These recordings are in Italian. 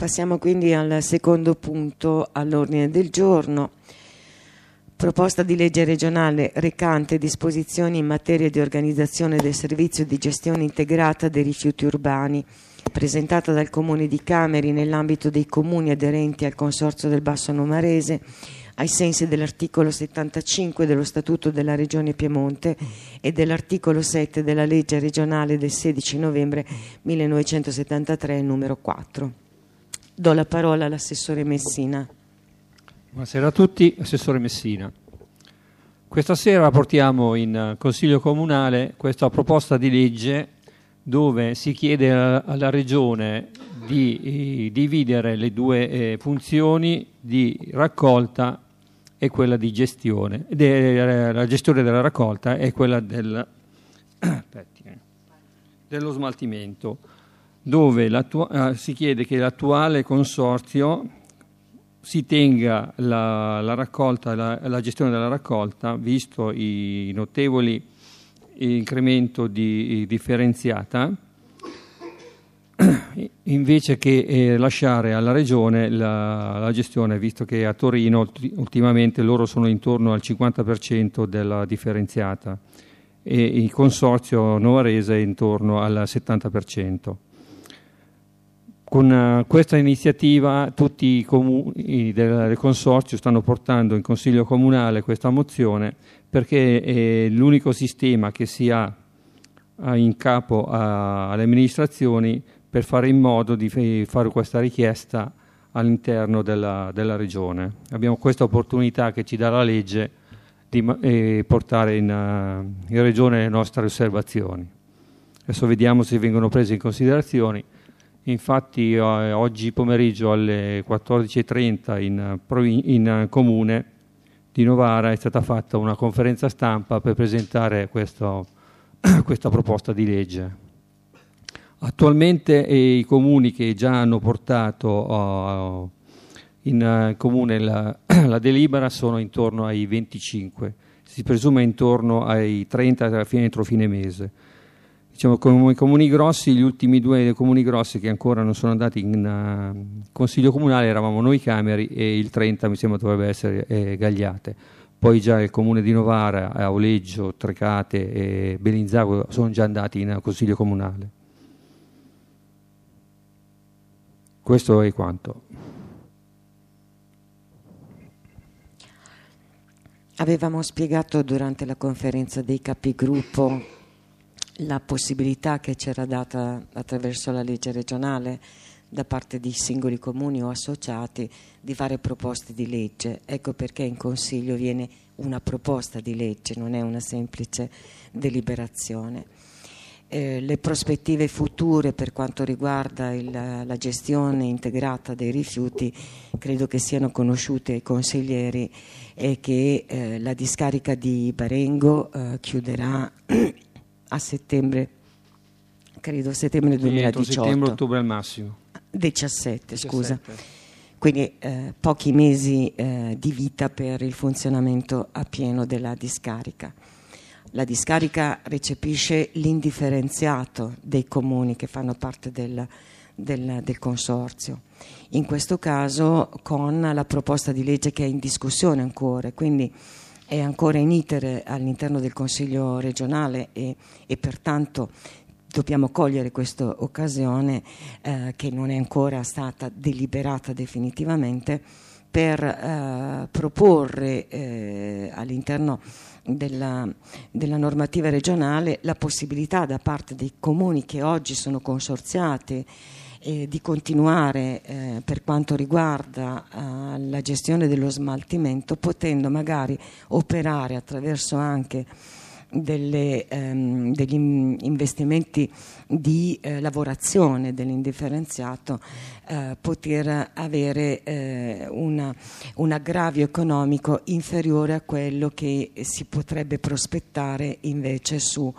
Passiamo quindi al secondo punto all'ordine del giorno. Proposta di legge regionale recante disposizioni in materia di organizzazione del servizio di gestione integrata dei rifiuti urbani, presentata dal Comune di Cameri nell'ambito dei comuni aderenti al Consorzio del Basso Numarese, ai sensi dell'articolo 75 dello Statuto della Regione Piemonte e dell'articolo 7 della legge regionale del 16 novembre 1973 numero 4. Do la parola all'assessore Messina. Buonasera a tutti, assessore Messina. Questa sera portiamo in Consiglio Comunale questa proposta di legge dove si chiede alla Regione di dividere le due funzioni di raccolta e quella di gestione, la gestione della raccolta e quella dello smaltimento, dove si chiede che l'attuale consorzio si tenga la raccolta, la gestione della raccolta, visto i notevoli incremento di differenziata, invece che lasciare alla Regione la gestione, visto che a Torino ultimamente loro sono intorno al 50% della differenziata e il Consorzio Novarese è intorno al 70%. Con questa iniziativa tutti i comuni del Consorzio stanno portando in Consiglio Comunale questa mozione perché è l'unico sistema che si ha in capo alle amministrazioni per fare in modo di fare questa richiesta all'interno della Regione. Abbiamo questa opportunità che ci dà la legge di portare in Regione le nostre osservazioni. Adesso vediamo se vengono prese in considerazione. Infatti oggi pomeriggio alle 14:30 in Comune di Novara è stata fatta una conferenza stampa per presentare questa proposta di legge. Attualmente i comuni che già hanno portato in Comune la delibera sono intorno ai 25, si presume intorno ai 30 entro fine mese. Diciamo, come comuni grossi, gli ultimi due comuni grossi che ancora non sono andati in Consiglio Comunale eravamo noi Cameri e il 30 mi sembra dovrebbe essere Gagliate. Poi già il comune di Novara, Auleggio, Trecate e Bellinzago sono già andati in Consiglio Comunale. Questo è quanto. Avevamo spiegato durante la conferenza dei capigruppo la possibilità che c'era data attraverso la legge regionale da parte di singoli comuni o associati di fare proposte di legge. Ecco perché in Consiglio viene una proposta di legge, non è una semplice deliberazione. Le prospettive future per quanto riguarda la gestione integrata dei rifiuti credo che siano conosciute ai consiglieri e che la discarica di Barengo chiuderà a settembre, credo settembre 2018. Settembre-ottobre al massimo. 17, scusa. Quindi pochi mesi di vita per il funzionamento a pieno della discarica. La discarica recepisce l'indifferenziato dei comuni che fanno parte del consorzio. In questo caso con la proposta di legge che è in discussione ancora, quindi è ancora in iter all'interno del Consiglio regionale e pertanto dobbiamo cogliere questa occasione che non è ancora stata deliberata definitivamente per proporre all'interno della normativa regionale la possibilità da parte dei comuni che oggi sono consorziati di continuare per quanto riguarda la gestione dello smaltimento, potendo magari operare attraverso anche degli investimenti di lavorazione dell'indifferenziato, poter avere un aggravio economico inferiore a quello che si potrebbe prospettare invece su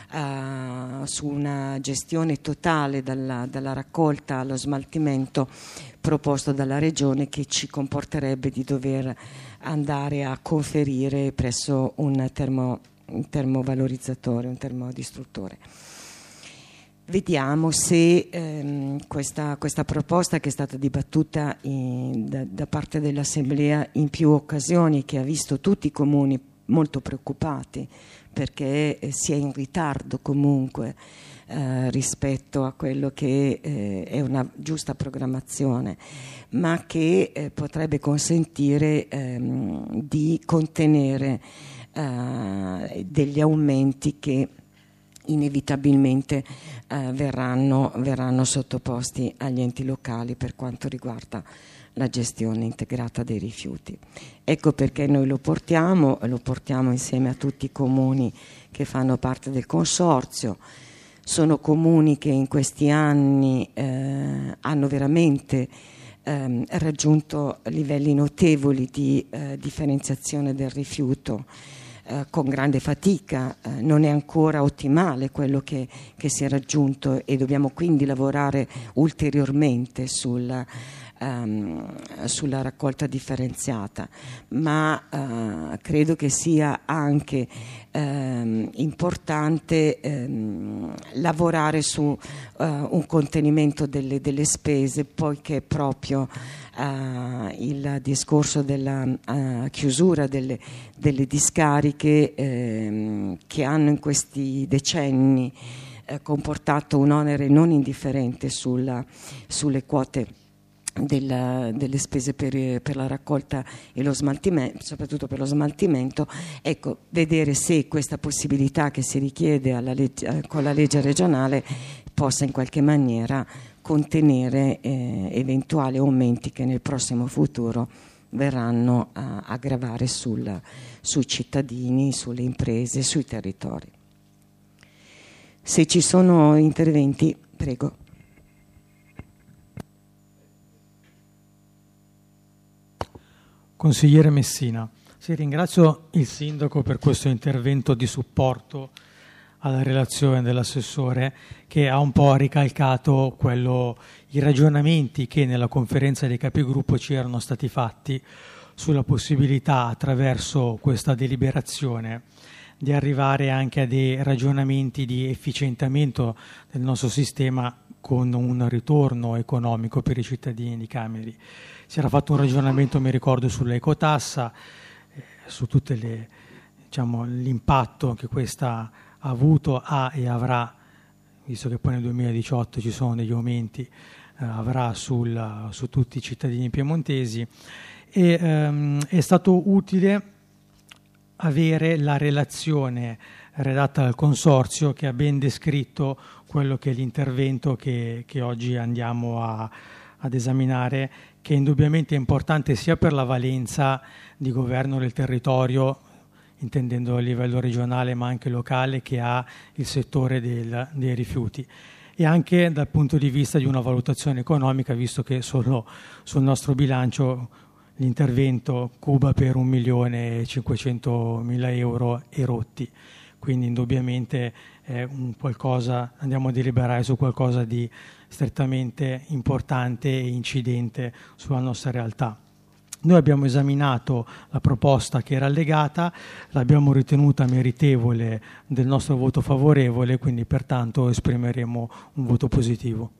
una gestione totale dalla raccolta allo smaltimento proposto dalla Regione, che ci comporterebbe di dover andare a conferire presso un termovalorizzatore, un termodistruttore. vediamo se questa proposta, che è stata dibattuta da parte dell'Assemblea in più occasioni, che ha visto tutti i comuni molto preoccupati perché si è in ritardo comunque rispetto a quello che è una giusta programmazione, ma che potrebbe consentire di contenere degli aumenti che inevitabilmente verranno sottoposti agli enti locali per quanto riguarda la gestione integrata dei rifiuti. Ecco perché noi lo portiamo insieme a tutti i comuni che fanno parte del consorzio. Sono comuni che in questi anni hanno veramente raggiunto livelli notevoli di differenziazione del rifiuto, con grande fatica. Non è ancora ottimale quello che si è raggiunto e dobbiamo quindi lavorare ulteriormente sulla raccolta differenziata, ma credo che sia anche importante lavorare su un contenimento delle spese, poiché proprio il discorso della chiusura delle discariche che hanno in questi decenni comportato un onere non indifferente sulle quote delle spese per la raccolta e lo smaltimento, soprattutto per lo smaltimento. Ecco, vedere se questa possibilità che si richiede con la legge regionale possa in qualche maniera contenere eventuali aumenti che nel prossimo futuro verranno a gravare sui cittadini, sulle imprese, sui territori. Se ci sono interventi, prego. Consigliere Messina, sì, ringrazio il Sindaco per questo intervento di supporto alla relazione dell'assessore, che ha un po' ricalcato i ragionamenti che nella conferenza dei capigruppo ci erano stati fatti sulla possibilità, attraverso questa deliberazione, di arrivare anche a dei ragionamenti di efficientamento del nostro sistema con un ritorno economico per i cittadini di Cameri. Si era fatto un ragionamento, mi ricordo, sull'ecotassa, su tutte l'impatto che questa ha avuto, ha e avrà, visto che poi nel 2018 ci sono degli aumenti, avrà su tutti i cittadini piemontesi. E è stato utile avere la relazione redatta dal consorzio, che ha ben descritto quello che è l'intervento che oggi andiamo ad esaminare, che indubbiamente è importante sia per la valenza di governo del territorio, intendendo a livello regionale ma anche locale, che ha il settore dei rifiuti, e anche dal punto di vista di una valutazione economica, visto che solo sul nostro bilancio l'intervento cuba per 1.500.000 euro e rotti. Quindi indubbiamente è andiamo a deliberare su qualcosa di strettamente importante e incidente sulla nostra realtà. Noi abbiamo esaminato la proposta che era allegata, l'abbiamo ritenuta meritevole del nostro voto favorevole, quindi pertanto esprimeremo un voto positivo.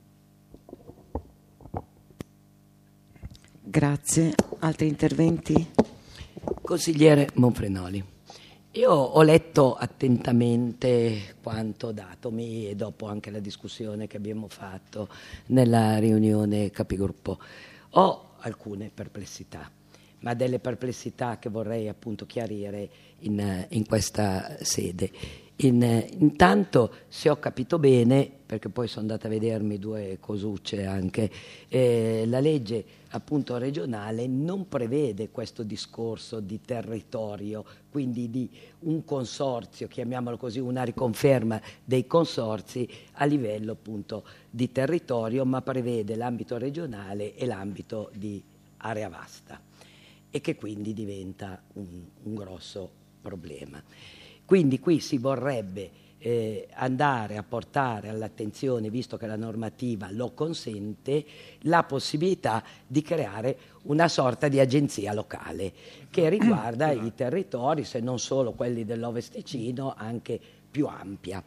Grazie. Altri interventi? Consigliere Monfrenoli, io ho letto attentamente quanto datomi e dopo anche la discussione che abbiamo fatto nella riunione capigruppo. Ho alcune perplessità, ma delle perplessità che vorrei appunto chiarire in questa sede. Intanto, se ho capito bene, perché poi sono andata a vedermi due cosucce anche, la legge appunto regionale non prevede questo discorso di territorio, quindi di un consorzio, chiamiamolo così, una riconferma dei consorzi a livello appunto di territorio, ma prevede l'ambito regionale e l'ambito di area vasta, e che quindi diventa un grosso problema. Quindi qui si vorrebbe andare a portare all'attenzione, visto che la normativa lo consente, la possibilità di creare una sorta di agenzia locale che riguarda i territori, se non solo quelli dell'Ovest Ticino, anche più ampia.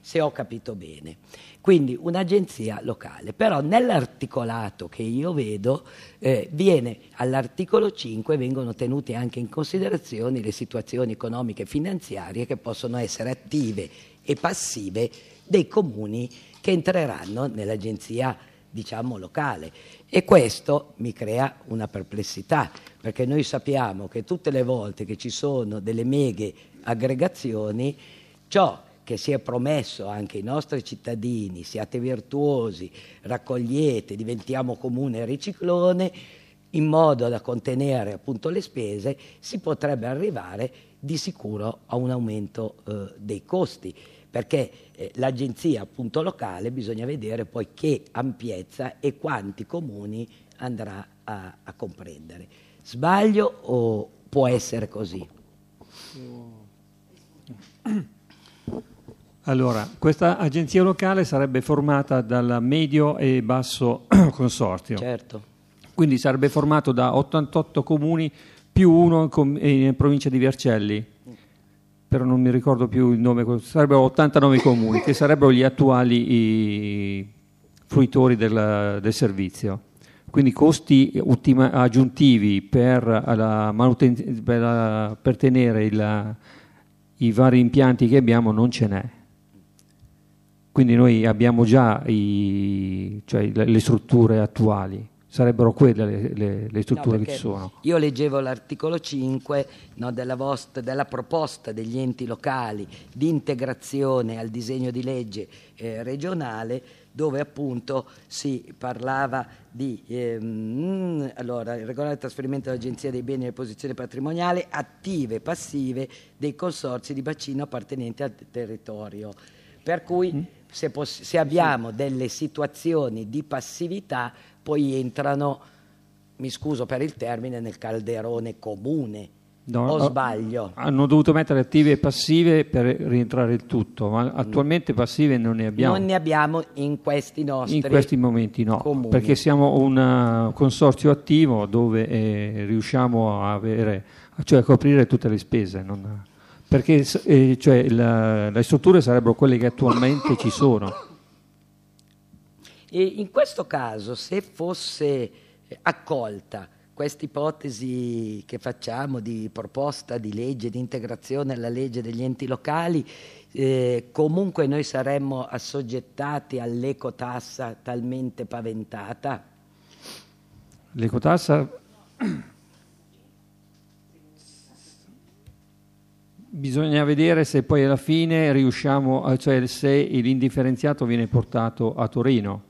se ho capito bene. Quindi un'agenzia locale, però nell'articolato che io vedo all'articolo 5 vengono tenute anche in considerazione le situazioni economiche e finanziarie che possono essere attive e passive dei comuni che entreranno nell'agenzia, diciamo, locale, e questo mi crea una perplessità, perché noi sappiamo che tutte le volte che ci sono delle meghe aggregazioni, ciò che si è promesso anche ai nostri cittadini, siate virtuosi, raccogliete, diventiamo comune riciclone, in modo da contenere appunto le spese, si potrebbe arrivare di sicuro a un aumento dei costi, perché l'agenzia appunto locale bisogna vedere poi che ampiezza e quanti comuni andrà a comprendere. Sbaglio o può essere così? Allora, questa agenzia locale sarebbe formata dal medio e basso consorzio. Certo. Quindi sarebbe formato da 88 comuni più uno in provincia di Vercelli, però non mi ricordo più il nome, sarebbero 89 comuni che sarebbero gli attuali fruitori del servizio. Quindi costi aggiuntivi per tenere i vari impianti che abbiamo non ce n'è. Quindi noi abbiamo già le strutture attuali, sarebbero quelle le strutture che ci sono. Io leggevo l'articolo 5 della proposta degli enti locali di integrazione al disegno di legge regionale, dove appunto si parlava di il regolare trasferimento dell'Agenzia dei beni e delle posizioni patrimoniali attive e passive dei consorzi di bacino appartenenti al territorio. Per cui se abbiamo delle situazioni di passività, poi entrano, mi scuso per il termine, nel calderone comune. No, o sbaglio? Hanno dovuto mettere attive e passive per rientrare il tutto, ma attualmente passive non ne abbiamo. Non ne abbiamo in questi nostri in questi momenti no, comuni. Perché siamo un consorzio attivo dove riusciamo a coprire tutte le spese. Perché le strutture sarebbero quelle che attualmente ci sono. E in questo caso, se fosse accolta questa ipotesi che facciamo di proposta di legge di integrazione alla legge degli enti locali, comunque noi saremmo assoggettati all'ecotassa talmente paventata? L'ecotassa bisogna vedere se poi alla fine riusciamo, se l'indifferenziato viene portato a Torino.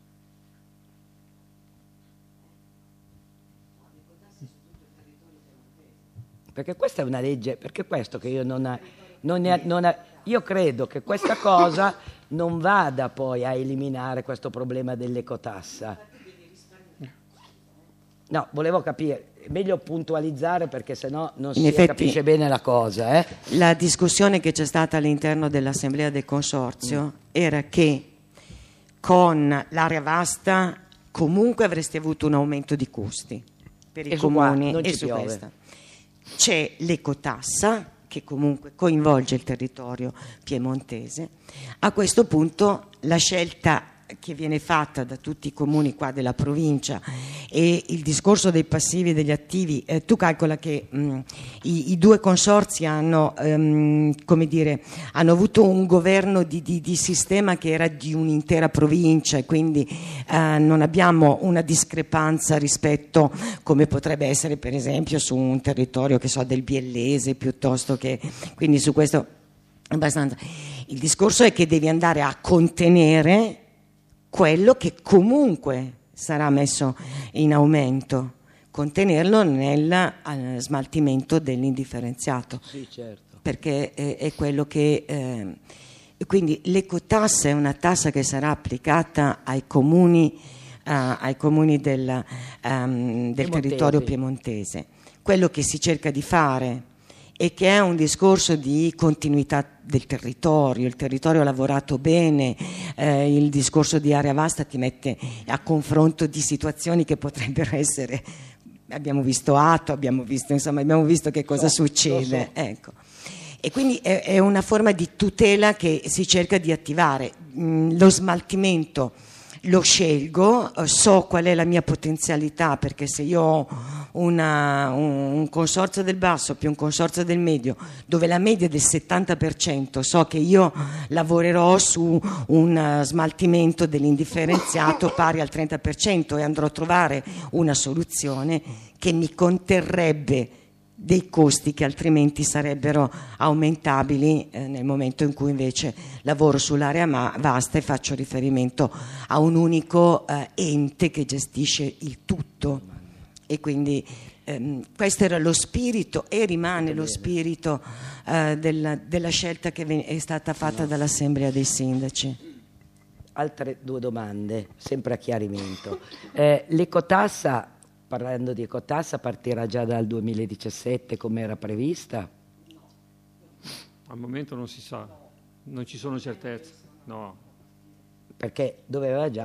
Perché questa è una legge, perché questo che io io credo che questa cosa non vada poi a eliminare questo problema dell'ecotassa. No, volevo capire, è meglio puntualizzare perché sennò non si capisce bene la cosa. La discussione che c'è stata all'interno dell'assemblea del consorzio era che con l'area vasta comunque avreste avuto un aumento di costi per i comuni non e ci su piove. questa. C'è l'ecotassa che comunque coinvolge il territorio piemontese. A questo punto la scelta che viene fatta da tutti i comuni qua della provincia e il discorso dei passivi e degli attivi, tu calcola che i due consorzi hanno hanno avuto un governo di sistema che era di un'intera provincia e quindi non abbiamo una discrepanza rispetto come potrebbe essere per esempio su un territorio del Biellese piuttosto che, quindi su questo abbastanza. Il discorso è che devi andare a contenere quello che comunque sarà messo in aumento, contenerlo nel smaltimento dell'indifferenziaato. Sì, certo. Perché è quello che quindi l'ecotassa è una tassa che sarà applicata ai comuni del territorio piemontese. Quello che si cerca di fare e che è un discorso di continuità del territorio, il territorio ha lavorato bene, il discorso di area vasta ti mette a confronto di situazioni che potrebbero essere, abbiamo visto Atto, abbiamo visto che cosa succede. Ecco. E quindi è una forma di tutela che si cerca di attivare. Lo smaltimento lo scelgo, so qual è la mia potenzialità, perché se io ho un consorzio del basso più un consorzio del medio, dove la media è del 70%, so che io lavorerò su un smaltimento dell'indifferenziato pari al 30% e andrò a trovare una soluzione che mi conterrebbe dei costi che altrimenti sarebbero aumentabili nel momento in cui invece lavoro sull'area vasta e faccio riferimento a un unico ente che gestisce il tutto. E quindi questo era lo spirito e rimane lo spirito della scelta che è stata fatta dall'Assemblea dei Sindaci. Altre due domande, sempre a chiarimento. L'ecotassa, parlando di ecotassa, partirà già dal 2017 come era prevista? Al momento non si sa, non ci sono certezze, no. Perché doveva già...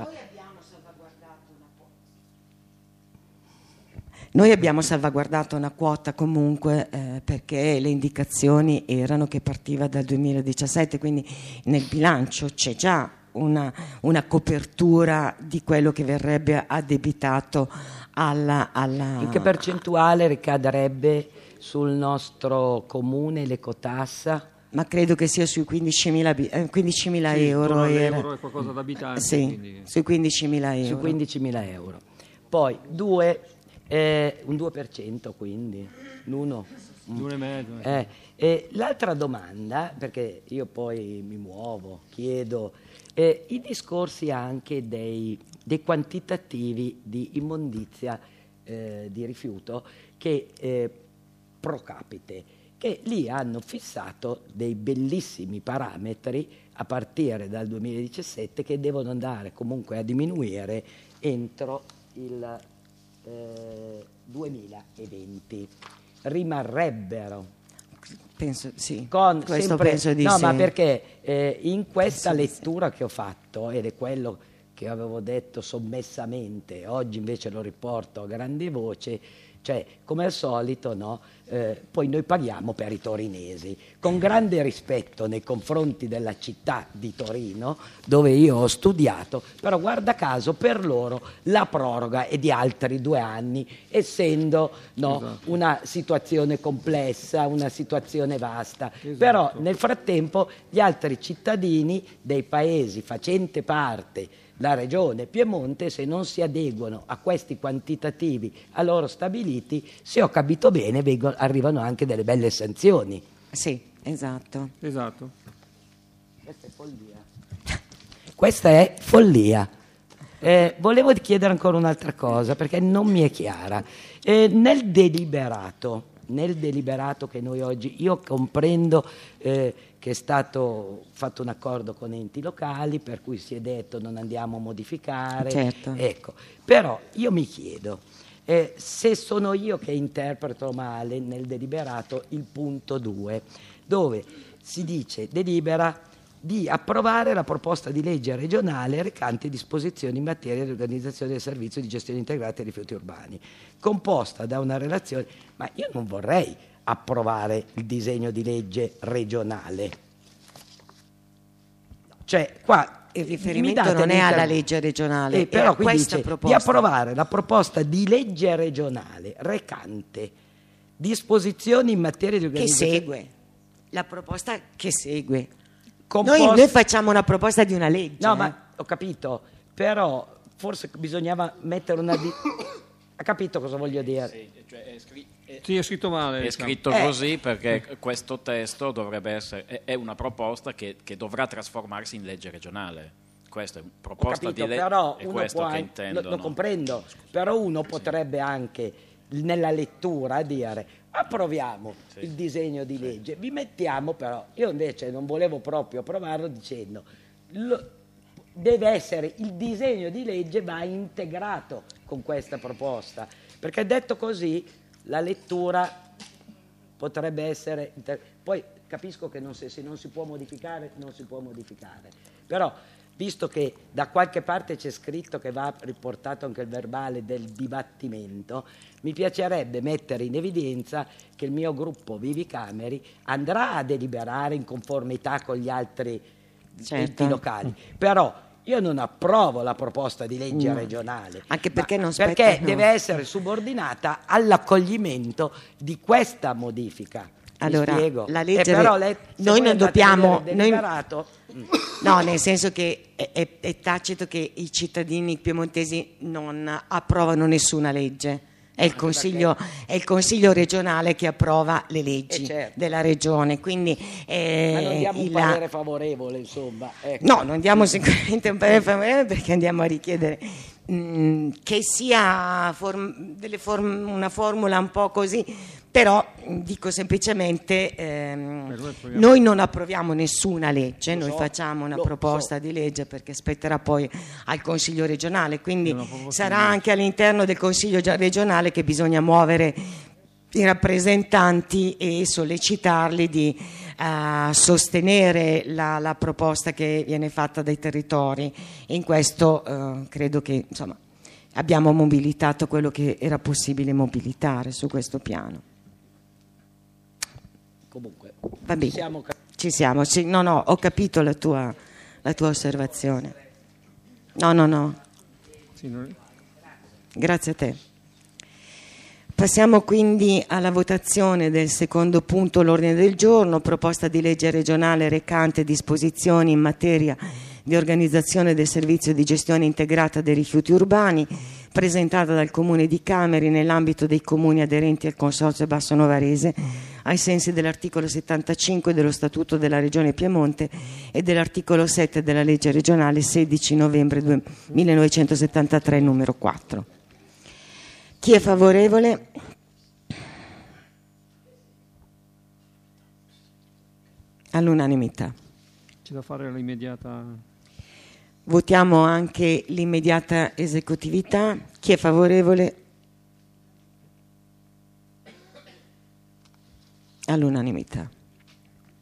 Noi abbiamo salvaguardato una quota comunque perché le indicazioni erano che partiva dal 2017, quindi nel bilancio c'è già una copertura di quello che verrebbe addebitato alla... In che percentuale ricadrebbe sul nostro comune l'ecotassa? Ma credo che sia sui 15.000 Sì, euro. Euro e qualcosa da abitanti. Sì, Quindi... sui 15.000 euro. Su 15.000 euro. Poi un 2% quindi, l'uno. L'1,5. L'altra domanda, perché io poi mi muovo, chiedo, i discorsi anche dei quantitativi di immondizia di rifiuto che pro capite, che lì hanno fissato dei bellissimi parametri a partire dal 2017 che devono andare comunque a diminuire entro il 2020. Rimarrebbero. Penso sì. Questo sempre, penso di no, sì. ma perché in questa lettura che ho fatto, ed è quello che avevo detto sommessamente, oggi invece lo riporto a grande voce, cioè come al solito, no? Poi noi paghiamo per i torinesi, con grande rispetto nei confronti della città di Torino, dove io ho studiato, però guarda caso per loro la proroga è di altri 2 anni, essendo esatto, una situazione complessa, una situazione vasta. Esatto. Però nel frattempo gli altri cittadini dei paesi facente parte la regione Piemonte, se non si adeguano a questi quantitativi a loro stabiliti, se ho capito bene, arrivano anche delle belle sanzioni. Sì, esatto. Esatto. Questa è follia. Questa è follia. Volevo chiedere ancora un'altra cosa, perché non mi è chiara. Nel deliberato che noi oggi, io comprendo che è stato fatto un accordo con enti locali per cui si è detto non andiamo a modificare, certo. Ecco. Però io mi chiedo se sono io che interpreto male nel deliberato il punto 2, dove si dice delibera di approvare la proposta di legge regionale recante disposizioni in materia di organizzazione del servizio di gestione integrata dei rifiuti urbani, composta da una relazione, ma io non vorrei approvare il disegno di legge regionale. Cioè, qua il riferimento non è alla legge regionale, però è a questa dice proposta. Di approvare la proposta di legge regionale recante disposizioni in materia di organizzazione. Che segue, la proposta che segue. Composta... Noi facciamo una proposta di una legge. No, ma ho capito, però forse bisognava mettere una... Ha capito cosa voglio dire? Sì, cioè è scritto male. È scritto così perché questo testo dovrebbe essere, è una proposta che dovrà trasformarsi in legge regionale. Questa è una proposta di legge, però è uno questo può che anche, intendono. lo comprendo, però uno potrebbe anche nella lettura dire approviamo il disegno di legge, vi mettiamo però, io invece non volevo proprio approvarlo dicendo deve essere, il disegno di legge va integrato con questa proposta, perché detto così la lettura potrebbe essere, poi capisco che se non si può modificare non si può modificare, però visto che da qualche parte c'è scritto che va riportato anche il verbale del dibattimento, mi piacerebbe mettere in evidenza che il mio gruppo Vivi Cameri andrà a deliberare in conformità con gli altri enti locali, però io non approvo la proposta di legge regionale, anche perché deve essere subordinata all'accoglimento di questa modifica. Allora, mi spiego? la legge però noi non dobbiamo no, nel senso che è tacito che i cittadini piemontesi non approvano nessuna legge. È il consiglio regionale che approva le leggi della regione, quindi ma non diamo un parere favorevole, insomma. Ecco. No, non diamo sicuramente un parere favorevole, perché andiamo a richiedere che sia una formula un po' così, però dico semplicemente noi non approviamo nessuna legge, noi facciamo una proposta di legge perché spetterà poi al Consiglio regionale, quindi sarà anche all'interno del Consiglio regionale che bisogna muovere i rappresentanti e sollecitarli di sostenere la proposta che viene fatta dai territori. E in questo credo che insomma abbiamo mobilitato quello che era possibile mobilitare su questo piano. Comunque, va bene, ci siamo. No, ho capito la tua osservazione. No. Grazie a te. Passiamo quindi alla votazione del secondo punto all'ordine del giorno, proposta di legge regionale recante disposizioni in materia di organizzazione del servizio di gestione integrata dei rifiuti urbani, presentata dal Comune di Cameri nell'ambito dei comuni aderenti al Consorzio Basso Novarese, ai sensi dell'articolo 75 dello Statuto della Regione Piemonte e dell'articolo 7 della legge regionale 16 novembre 1973 numero 4. Chi è favorevole? All'unanimità. C'è da fare l'immediata. Votiamo anche l'immediata esecutività. Chi è favorevole? All'unanimità.